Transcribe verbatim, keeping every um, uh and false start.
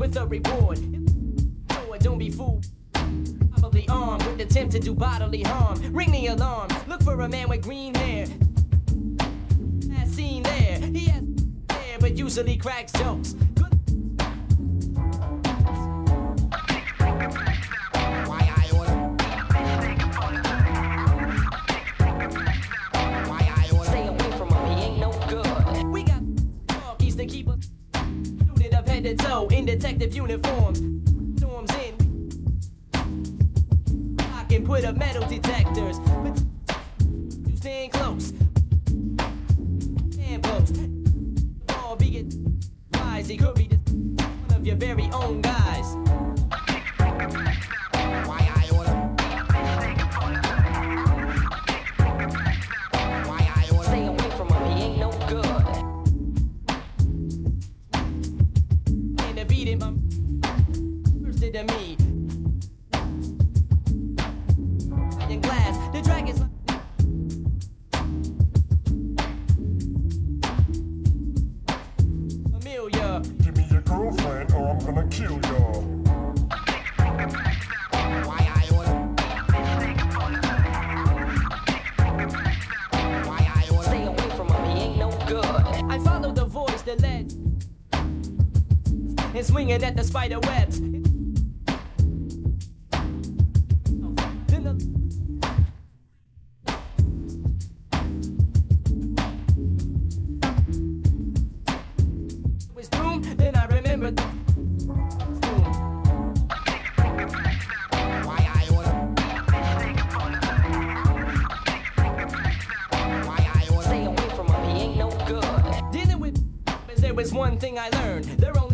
with a reward. Lord, don't be fooled. Probably armed with attempt to do bodily harm. Ring the alarm. Look for a man with green hair. As seen there, he has hair, but usually cracks jokes. Good. Stay away from him, he ain't no good. We got talkies to keep us suited up head to toe in detective uniforms. Storms in. I can put up metal detectors, but you stand close. Stand post. All be it wise. He could be just one of your very own guys. Why I order? Why I order? Stay away from him, he ain't no good. And to beat him, I'm first to me. In glass, the dragon's familiar. Give me your girlfriend or I'm gonna kill y'all. Why I order? Why I order? Stay away from him, he ain't no good. I follow the voice that led and swinging at the spider webs. Then the was doomed, then I remembered the doom. Why I order? Why I order? Stay away from him, he ain't no good. Dealing with there was one thing I learned. They're